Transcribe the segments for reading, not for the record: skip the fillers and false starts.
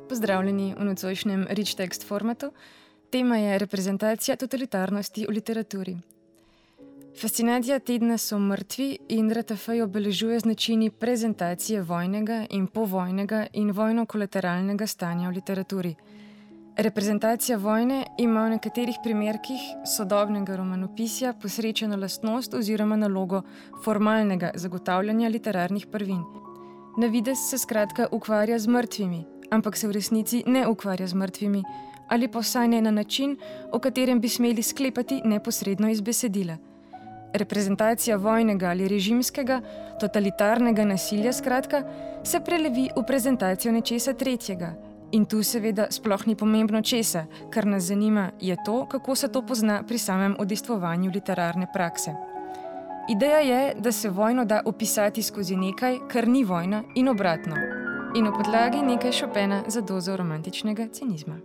Pozdravljeni v nocojšnjem Rich Text formatu. Tema je reprezentacija totalitarnosti v literaturi. Fascinacija tedna so mrtvi in RTF obeležuje z načini prezentacije vojnega in povojnega in vojno-kolateralnega stanja v literaturi. Reprezentacija vojne ima v nekaterih primerkih sodobnega romanopisja posrečeno lastnost oziroma nalogo formalnega zagotavljanja literarnih prvin. Na videz se skratka ukvarja z mrtvimi, ampak se v resnici ne ukvarja z mrtvimi, ali pa vsaj ne na način, o katerem bi smeli sklepati neposredno iz besedila. Reprezentacija vojnega ali režimskega, totalitarnega nasilja skratka, se prelevi v prezentacijo nečesa tretjega. In tu seveda sploh ni pomembno česa, kar nas zanima, je to, kako se to pozna pri samem udejstvovanju literarne prakse. Ideja je, da se vojno da opisati skozi nekaj, kar ni vojna in obratno. In v podlagi nekaj Chopina za dozo romantičnega cinizma.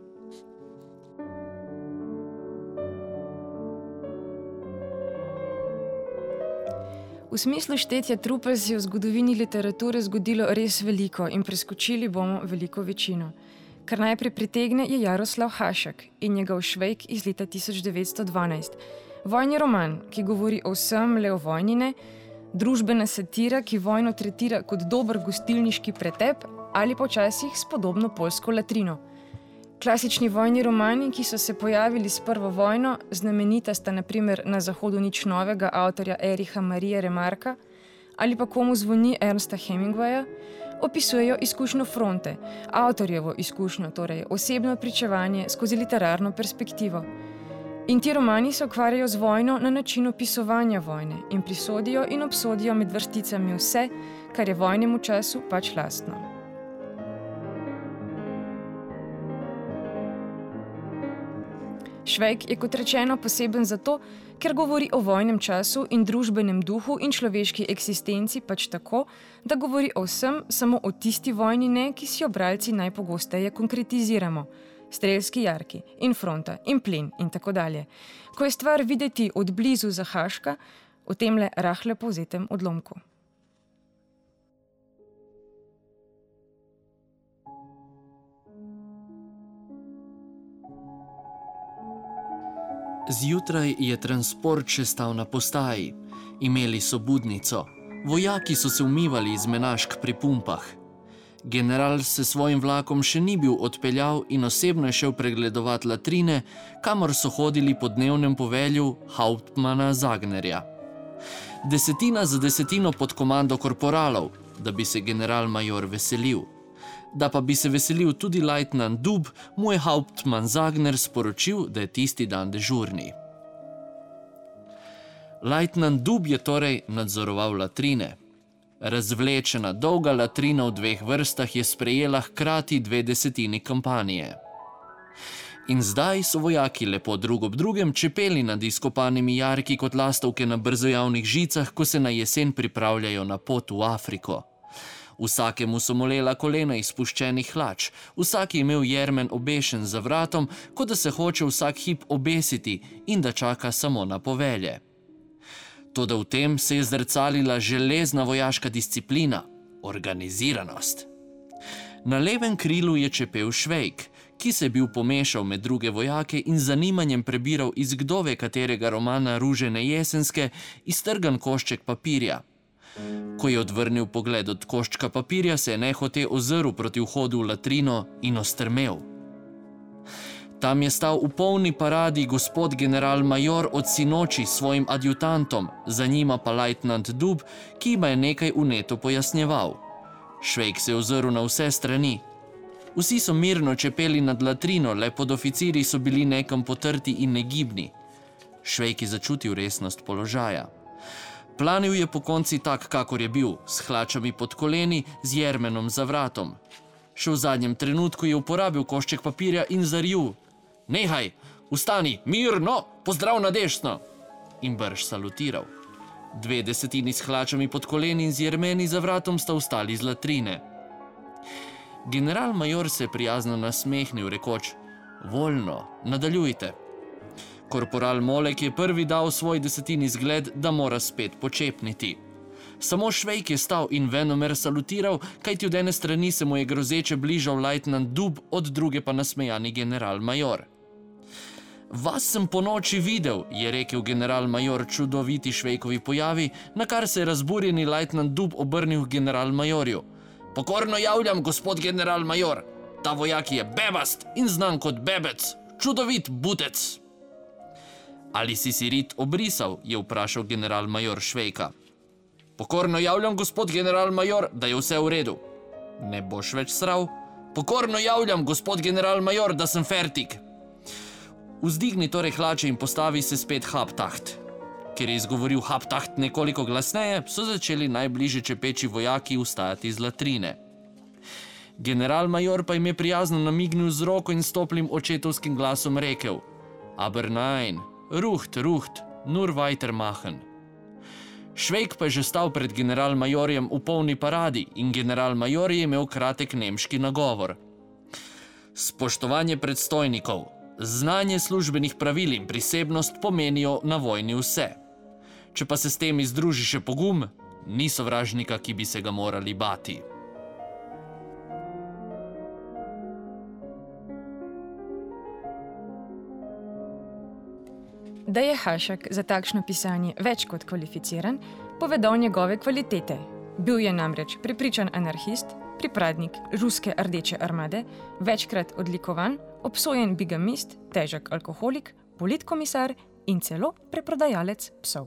V smislu štetja trupel se je v zgodovini literature zgodilo res veliko in preskočili bomo veliko večino. Kar najprej pritegne je Jaroslav Hašek in njegov Švejk iz leta 1912. Vojni roman, ki govori o vsem, le o vojni ne, družbena satira, ki vojno tretira kot dober gostilniški pretep ali počasih s podobno poljsko latrino. Klasični vojni romani, ki so se pojavili s prvo vojno, znamenita sta na primer Na zahodu nič novega avtorja Ericha Marije Remarka ali pa Komu zvoni Ernsta Hemingwaya, opisujejo izkušnjo fronte, avtorjevo izkušnjo, torej osebno pričevanje skozi literarno perspektivo. In ti romani se ukvarjajo z vojno na način opisovanja vojne in prisodijo in obsodijo med vrsticami vse, kar je vojnemu času pač lastno. Švejk je kot rečeno poseben zato, ker govori o vojnem času in družbenem duhu in človeški eksistenci pač tako, da govori o vsem, samo o tisti vojni ne, ki si jo bralci najpogosteje konkretiziramo. Strelski jarki in fronta in plin in tako dalje. Ko je stvar videti od blizu za Haška, v temle rahle povzetem odlomku. Zjutraj je transport še stal na postaji. Imeli so budnico. Vojaki so se umivali iz menažk pri pumpah. General se svojim vlakom še ni bil odpeljal in osebno je šel pregledovat latrine, kamor so hodili po dnevnem povelju Hauptmana Zagnerja. Desetina za desetino pod komando korporalov, da bi se general-major veselil. Da pa bi se veselil tudi lejtnant Dub, mu je Hauptmann Zagner sporočil, da je tisti dan dežurni. Lejtnant Dub je torej nadzoroval latrine. Razvlečena dolga latrina v dveh vrstah je sprejela hkrati 2/10 kampanje. In zdaj so vojaki lepo drug ob drugem čepeli nad izkopanimi jarki kot lastovke na brzojavnih žicah, ko se na jesen pripravljajo na pot v Afriko. Vsakemu so molela kolena iz spuščenih hlač, vsak je imel jermen obešen za vratom, kot da se hoče vsak hip obesiti in da čaka samo na povelje. Toda v tem se je zrcalila železna vojaška disciplina, organiziranost. Na levem krilu je čepel Švejk, ki se je bil pomešal med druge vojake in zanimanjem prebiral iz kdove katerega romana Ružene jesenske iztrgan košček papirja. Ko je odvrnil pogled od koščka papirja, se je nehote ozrl proti vhodu v latrino in ostrmel. Tam je stal v polni paradi gospod general-major od sinoči s svojim adjutantom, za njima pa lejtnant Dub, ki ima je nekaj vneto pojasnjeval. Švejk se je ozrl na vse strani. Vsi so mirno čepeli nad latrino, le podoficiri so bili nekam potrti in negibni. Švejk je začutil resnost položaja. Planil je po konci tak, kakor je bil, s hlačami pod koleni, z jermenom za vratom. Še v zadnjem trenutku je uporabil košček papirja in zaril. Nehaj, vstani, mirno, pozdrav na desno! In brž salutiral. 2/10 s hlačami pod koleni in z jermeni za vratom sta vstali iz latrine. General-major se je prijazno nasmehnil, rekoč, voljno, nadaljujte. Korporal Molek je prvi dal svoj 10. zgled, da mora spet počepniti. Samo Švejk je stal in venomer salutiral, kajti od ene strani se mu je grozeče bližal lajtnant Dub, od druge pa nasmejani general-major. Vas sem po noči videl, je rekel general-major čudoviti Švejkovi pojavi, na kar se je razburjeni lajtnant Dub obrnil k general-majorju. Pokorno javljam, gospod general-major, ta vojak je bebast in znan kot bebec, čudovit butec. Ali si rit obrisal, je vprašal general-major Švejka. Pokorno javljam, gospod general-major, da je vse v redu. Ne boš več sral? Pokorno javljam, gospod general-major, da sem fertik. Vzdigni torej hlače in postavi se spet Haptaht. Ker je izgovoril Haptaht nekoliko glasneje, so začeli najbližje čepeči vojaki vstajati z latrine. General-major pa jim je prijazno namignil z roko in s toplim očetovskim glasom rekel: Aber nein, ruht, nur weitermachen. Švejk pa je že stal pred general-majorjem v polni paradi in general-major je imel kratek nemški nagovor. Spoštovanje predstojnikov, znanje službenih pravil in prisebnost pomenijo na vojni vse. Če pa se s temi združi še pogum, ni sovražnika, ki bi se ga morali bati. Da je Hašek za takšno pisanje več kot kvalificiran, povedo njegove kvalitete. Bil je namreč prepričan anarhist, pripadnik ruske rdeče armade, večkrat odlikovan, obsojen bigamist, težak alkoholik, politkomisar in celo preprodajalec psov.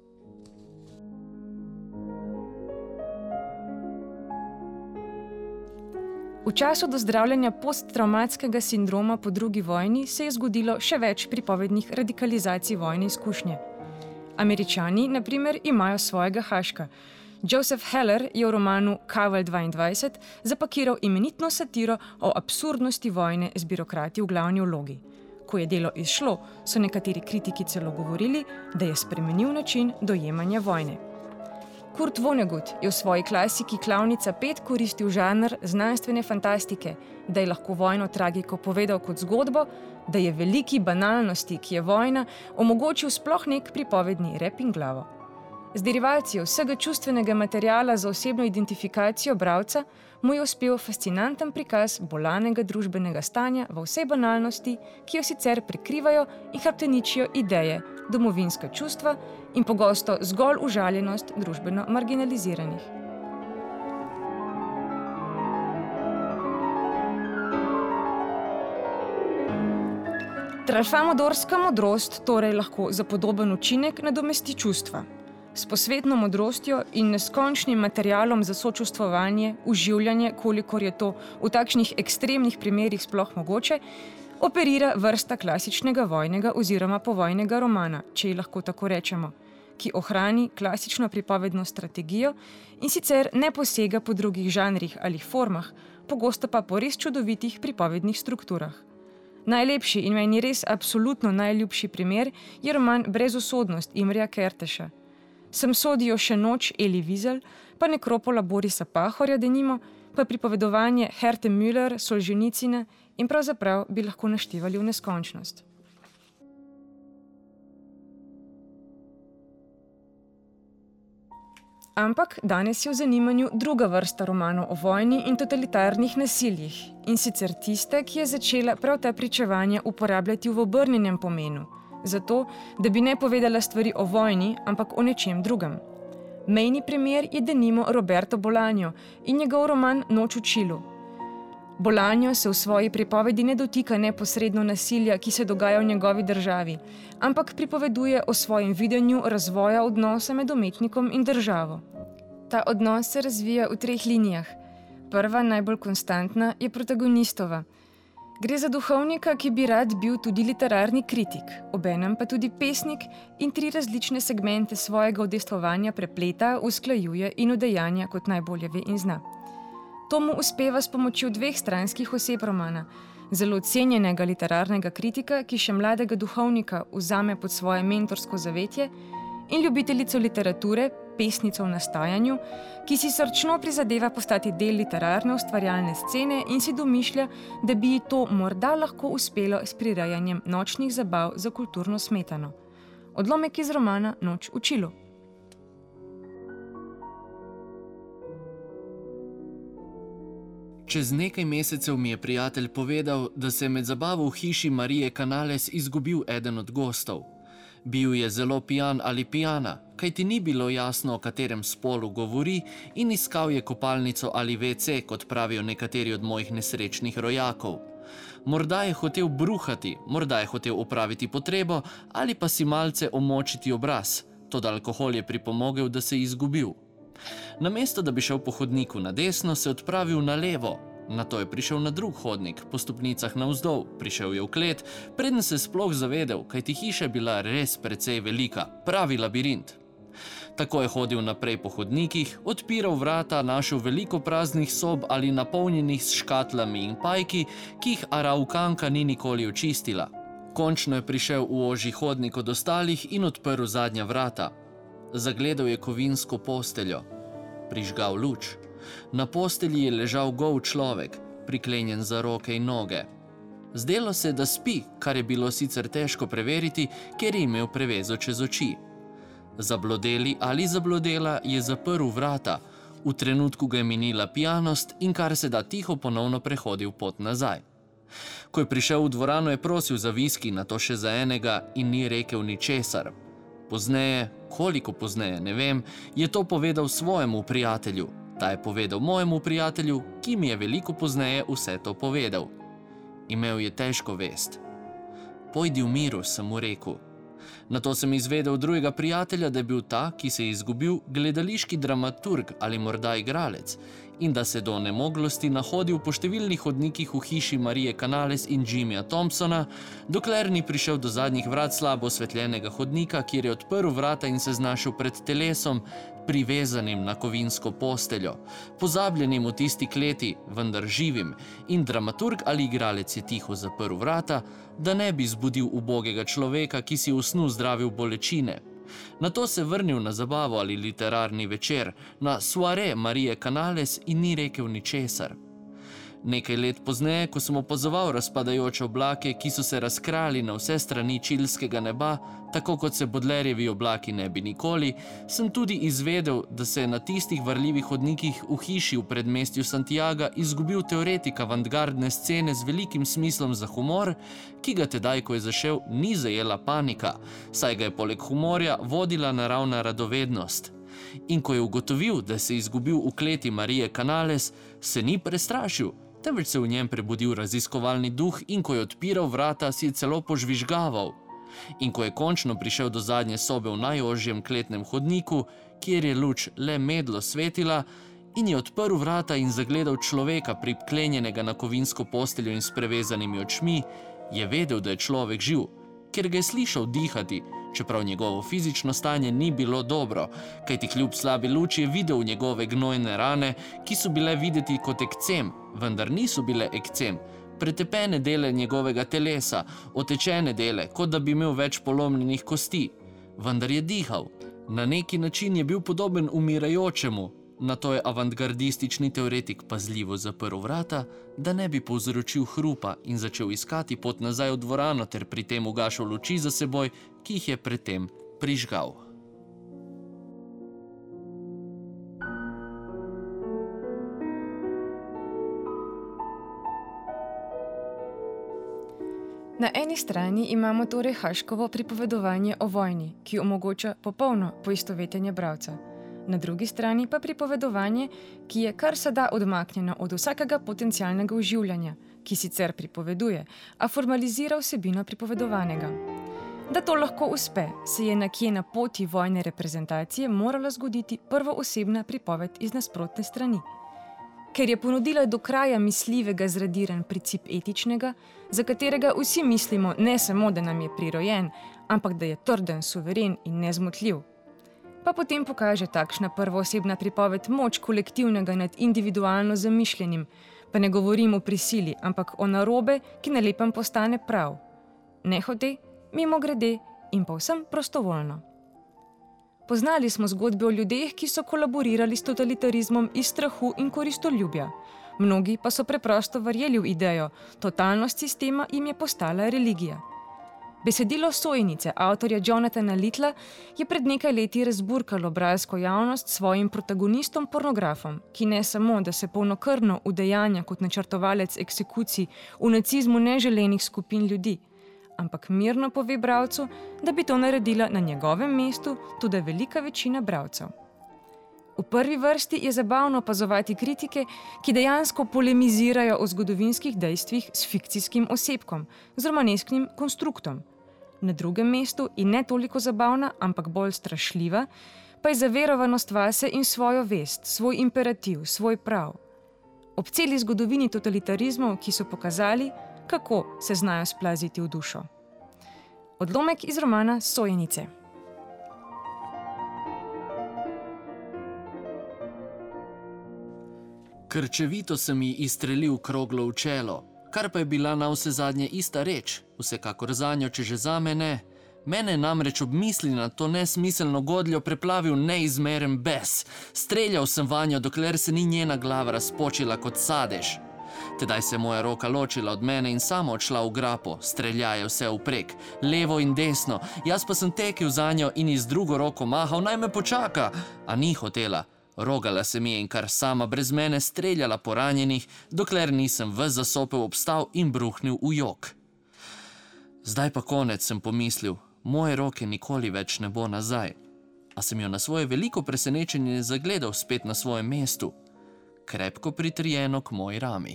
V času dozdravljanja posttravmatskega sindroma po drugi vojni se je zgodilo še več pripovednih radikalizacij vojne izkušnje. Američani, na primer, imajo svojega Haška. Joseph Heller je v romanu Kaval 22 zapakiral imenitno satiro o absurdnosti vojne z birokrati v glavni vlogi. Ko je delo izšlo, so nekateri kritiki celo govorili, da je spremenil način dojemanja vojne. Kurt Vonnegut je v svoji klasiki Klavnica 5 koristil žanr znanstvene fantastike, da je lahko vojno tragiko povedal kot zgodbo, da je veliki banalnosti, ki je vojna, omogočil sploh nek pripovedni rep in glavo. Z derivacijo vsega čustvenega materiala za osebno identifikacijo bralca mu je uspel fascinanten prikaz bolanega družbenega stanja v vsej banalnosti, ki jo sicer prekrivajo in hrbteničijo ideje, domovinska čustva in pogosto zgolj užaljenost družbeno marginaliziranih. Tralfamodorska modrost torej lahko za podoben učinek nadomesti čustva. S posvetno modrostjo in neskončnim materialom za sočustvovanje, uživljanje, kolikor je to v takšnih ekstremnih primerih sploh mogoče, operira vrsta klasičnega vojnega oziroma povojnega romana, če ji lahko tako rečemo, ki ohrani klasično pripovedno strategijo in sicer ne posega po drugih žanrih ali formah, pogosto pa po res čudovitih pripovednih strukturah. Najlepši in meni res absolutno najljubši primer je roman Brezusodnost Imreja Kertéša. Sem sodijo še Noč Eli Wiesel, pa Nekropola Borisa Pahorja denimo, pa pripovedovanje Herte Müller, Solženicine in pravzaprav bi lahko naštevali v neskončnost. Ampak danes je v zanimanju druga vrsta romanov o vojni in totalitarnih nasiljih, in sicer tiste, ki je začela prav ta pričevanja uporabljati v obrnjenem pomenu, zato, da bi ne povedala stvari o vojni, ampak o nečem drugem. Mejni primer je denimo Roberto Bolaño in njegov roman Noč v Čilu. Bolaño se v svoji pripovedi ne dotika neposredno nasilja, ki se dogaja v njegovi državi, ampak pripoveduje o svojem videnju razvoja odnosa med umetnikom in državo. Ta odnos se razvija v 3 linijah. Prva, najbolj konstantna, je protagonistova. Gre za duhovnika, ki bi rad bil tudi literarni kritik, obenem pa tudi pesnik in 3 različne segmente svojega udejstvovanja prepleta, usklajuje in udejanja, kot najbolje ve in zna. To mu uspeva s pomočjo 2 stranskih oseb romana, zelo cenjenega literarnega kritika, ki še mladega duhovnika vzame pod svoje mentorsko zavetje, in ljubiteljico literature, pesnico v nastajanju, ki si srčno prizadeva postati del literarne ustvarjalne scene in si domišlja, da bi ji to morda lahko uspelo s prirejanjem nočnih zabav za kulturno smetano. Odlomek iz romana Noč v Čilu. Čez nekaj mesecev mi je prijatelj povedal, da se je med zabavo v hiši Marije Canales izgubil eden od gostov. Bil je zelo pijan ali pijana, kajti ni bilo jasno, o katerem spolu govori, in iskal je kopalnico ali WC, kot pravijo nekateri od mojih nesrečnih rojakov. Morda je hotel bruhati, morda je hotel opraviti potrebo ali pa si malce omočiti obraz, toda alkohol je pripomogel, da se je izgubil. Namesto da bi šel po hodniku na desno, se odpravil na levo. Nato je prišel na drug hodnik, po stopnicah navzdol, prišel je v klet, preden se sploh zavedel, kajti hiša je bila res precej velika, pravi labirint. Tako je hodil naprej po hodnikih, odpiral vrata, našel veliko praznih sob ali napolnjenih s škatlami in pajki, ki jih Araukanka ni nikoli očistila. Končno je prišel v ožji hodnik od ostalih in odprl zadnja vrata. Zagledal je kovinsko posteljo. Prižgal luč. Na postelji je ležal gol človek, priklenjen za roke in noge. Zdelo se, da spi, kar je bilo sicer težko preveriti, ker je imel prevezo čez oči. Zablodeli ali zablodela je zaprl vrata, v trenutku ga je minila pijanost in kar se da tiho ponovno prehodil pot nazaj. Ko je prišel v dvorano, je prosil za viski, nato še za enega in ni rekel ničesar. Pozneje, koliko pozneje, ne vem, je to povedal svojemu prijatelju. Ta je povedal mojemu prijatelju, ki mi je veliko pozneje vse to povedal. Imel je težko vest. Pojdi v miru, sem mu rekel. Nato sem izvedel drugega prijatelja, da je bil ta, ki se je izgubil, gledališki dramaturg ali morda igralec in da se do onemoglosti nahodil po številnih hodnikih v hiši Marije Canales in Jimmyja Thompsona, dokler ni prišel do zadnjih vrat slabo osvetljenega hodnika, kjer je odprl vrata in se znašel pred telesom, privezanim na kovinsko posteljo, pozabljenim v tisti kleti, vendar živim, in dramaturg ali igralec je tiho zaprl vrata, da ne bi zbudil ubogega človeka, ki si v snu zdravil bolečine. Nato se vrnil na zabavo ali literarni večer, na soirée Marije Canales in ni rekel ničesar. Nekaj let pozneje, ko sem opazoval razpadajoče oblake, ki so se razkrali na vse strani čilskega neba, tako kot se Baudelairejevi oblaki ne bi nikoli, sem tudi izvedel, da se je na tistih varljivih hodnikih v hiši v predmestju Santiaga izgubil teoretik avantgardne scene z velikim smislom za humor, ki ga tedaj, ko je zašel, ni zajela panika, saj ga je poleg humorja vodila naravna radovednost. In ko je ugotovil, da se je izgubil v kleti Marije Canales, se ni prestrašil, temveč se v njem prebudil raziskovalni duh in ko je odpiral vrata, si je celo požvižgaval. In ko je končno prišel do zadnje sobe v najožjem kletnem hodniku, kjer je luč le medlo svetila, in je odprl vrata in zagledal človeka, priklenjenega na kovinsko posteljo in s prevezanimi očmi, je vedel, da je človek živ, ker ga je slišal dihati, čeprav njegovo fizično stanje ni bilo dobro, kajti kljub slabi luči je videl njegove gnojne rane, ki so bile videti kot ekcem, vendar niso bile ekcem, pretepene dele njegovega telesa, otečene dele, kot da bi imel več polomljenih kosti. Vendar je dihal. Na neki način je bil podoben umirajočemu. Nato je avantgardistični teoretik pazljivo zaprl vrata, da ne bi povzročil hrupa in začel iskati pot nazaj v dvorano ter pri tem ugašal luči za seboj, ki jih je predtem prižgal. Na eni strani imamo torej Haškovo pripovedovanje o vojni, ki omogoča popolno poistovetenje bralca. Na drugi strani pa pripovedovanje, ki je kar se da odmaknjeno od vsakega potencialnega oživljanja, ki sicer pripoveduje, a formalizira vsebino pripovedovanega. Da to lahko uspe, se je nekje na poti vojne reprezentacije morala zgoditi prvoosebna pripoved iz nasprotne strani. Ker je ponudila do kraja misljivega zradiran princip etičnega, za katerega vsi mislimo ne samo, da nam je prirojen, ampak da je trden, suveren in nezmotljiv. Pa potem pokaže takšna prvoosebna pripoved moč kolektivnega nad individualno zamišljenim, pa ne govorim o prisili, ampak o narobe, ki na lepem postane prav. Nehote, mimogrede in povsem prostovoljno. Poznali smo zgodbe o ljudeh, ki so kolaborirali s totalitarizmom iz strahu in koristoljubja. Mnogi pa so preprosto verjeli v idejo, totalnost sistema jim je postala religija. Besedilo Sojenice avtorja Jonathana Littla je pred nekaj leti razburkalo bralsko javnost s svojim protagonistom pornografom, ki ne samo, da se polnokrvno udejanja kot načrtovalec eksekucij v nacizmu neželenih skupin ljudi, ampak mirno pove bralcu, da bi to naredila na njegovem mestu tudi velika večina bralcev. V prvi vrsti je zabavno opazovati kritike, ki dejansko polemizirajo o zgodovinskih dejstvih s fikcijskim osebkom, z romanesknim konstruktom. Na drugem mestu in ne toliko zabavna, ampak bolj strašljiva, pa je zaverovanost vase in svojo vest, svoj imperativ, svoj prav. Ob celi zgodovini totalitarizmov, ki so pokazali, kako se znajo splaziti v dušo. Odlomek iz romana Sojenice. Krčevito se mi izstrelil kroglo v čelo, kar pa je bila na vse zadnje ista reč, vsekakor zanjo, če že zame ne. Mene namreč ob misli na to nesmiselno godljo preplavil neizmeren bes. Streljal sem vanjo, dokler se ni njena glava razpočila kot sadež. Tedaj se je moja roka ločila od mene in sama odšla v grapo, streljaje vse vprek, levo in desno, jaz pa sem tekel zanjo in iz drugo roko mahal, naj me počaka, a ni hotela. Rogala se mi je in kar sama brez mene streljala po ranjenih, dokler nisem ves zasopel obstal in bruhnil v jok. Zdaj pa konec, sem pomislil, moje roke nikoli več ne bo nazaj. A sem jo na svoje veliko presenečenje zagledal spet na svojem mestu, krepko pritrjeno k moji rami.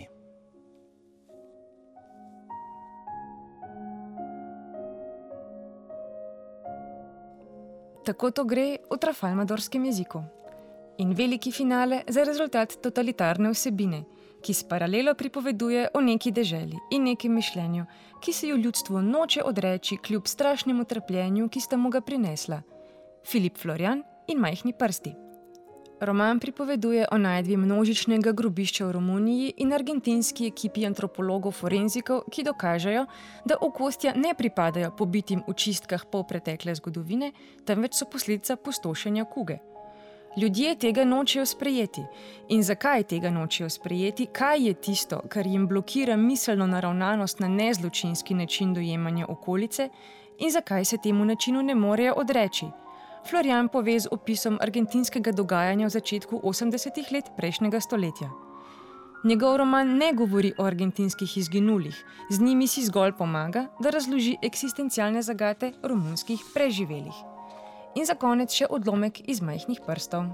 Tako to gre v trafalmadorskem jeziku. In veliki finale za rezultat totalitarne vsebine, ki s paralelo pripoveduje o neki deželi in nekem mišljenju, ki se ju ljudstvo noče odreči kljub strašnemu trpljenju, ki sta mu ga prinesla. Filip Florjan in Majhni prsti. Roman pripoveduje o najdbi množičnega grobišča v Romuniji in argentinski ekipi antropologov forenzikov, ki dokažejo, da okostja ne pripadajo pobitim v čistkah polpretekle zgodovine, temveč so posledica pustošenja kuge. Ljudje tega nočejo sprejeti. In zakaj tega nočejo sprejeti? Kaj je tisto, kar jim blokira miselno naravnanost na nezločinski način dojemanja okolice in zakaj se temu načinu ne morejo odreči? Florjan pove z opisom argentinskega dogajanja v začetku 80-ih let prejšnjega stoletja. Njegov roman ne govori o argentinskih izginulih, z njimi si zgolj pomaga, da razloži eksistencialne zagate romunskih preživelih. In za konec še odlomek iz Majhnih prstov.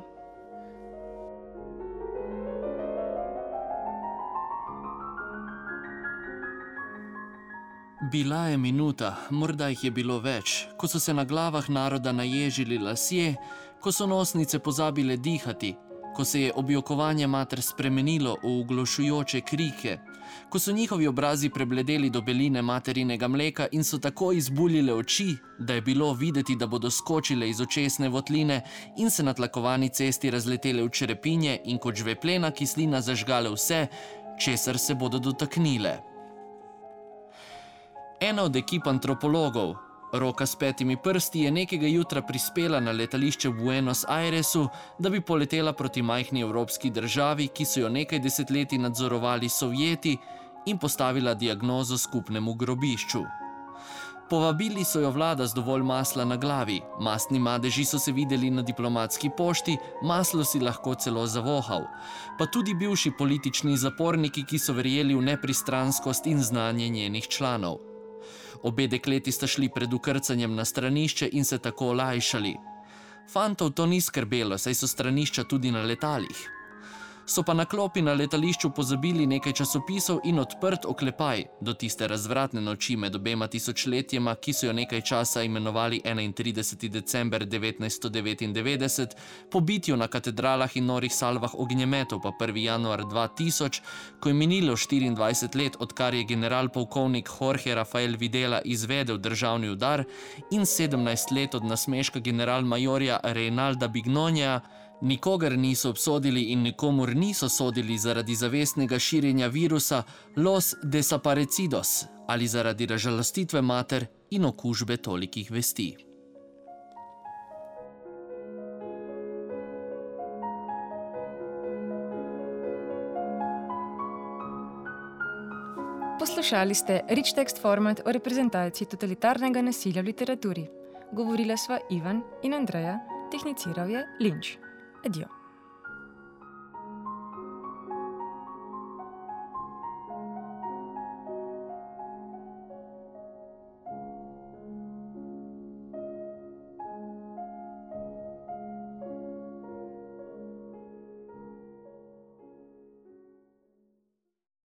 Bila je minuta, morda jih je bilo več, ko so se na glavah naroda naježili lasje, ko so nosnice pozabile dihati, ko se je objokovanje mater spremenilo v oglošujoče krike, ko so njihovi obrazi prebledeli do beline materinega mleka in so tako izbuljile oči, da je bilo videti, da bodo skočile iz očesne votline in se na tlakovani cesti razletele v črepinje in kot žveplena kislina zažgale vse, česar se bodo dotaknile. Ena od ekip antropologov, Roka s 5 prsti, je nekega jutra prispela na letališče v Buenos Airesu, da bi poletela proti majhni evropski državi, ki so jo nekaj desetletij nadzorovali Sovjeti, in postavila diagnozo skupnemu grobišču. Povabili so jo vlada z dovolj masla na glavi, mastni madeži so se videli na diplomatski pošti, maslo si lahko celo zavohal, pa tudi bivši politični zaporniki, ki so verjeli v nepristranskost in znanje njenih članov. Obe dekleti sta šli pred ukrcanjem na stranišče in se tako olajšali. Fantov to ni skrbelo, saj so stranišča tudi na letalih. So pa na klopi na letališču pozabili nekaj časopisov in odprt oklepaj do tiste razvratne noči med obema tisočletjema, ki so jo nekaj časa imenovali 31. december 1999, po bitju na katedralah in norih salvah ognjemetov pa 1. januar 2000, ko je minilo 24 let, odkar je general-polkovnik Jorge Rafael Videla izvedel državni udar, in 17 let od nasmeška general-majorja Reinalda Bignonija. Nikogar niso obsodili in nikomur niso sodili zaradi zavestnega širjenja virusa Los Desaparecidos ali zaradi razžalostitve mater in okužbe tolikih vesti. Poslušali ste Rich Text format o reprezentaciji totalitarnega nasilja v literaturi. Govorila sva Ivan in Andreja, tehniciral je Linč. Adijo.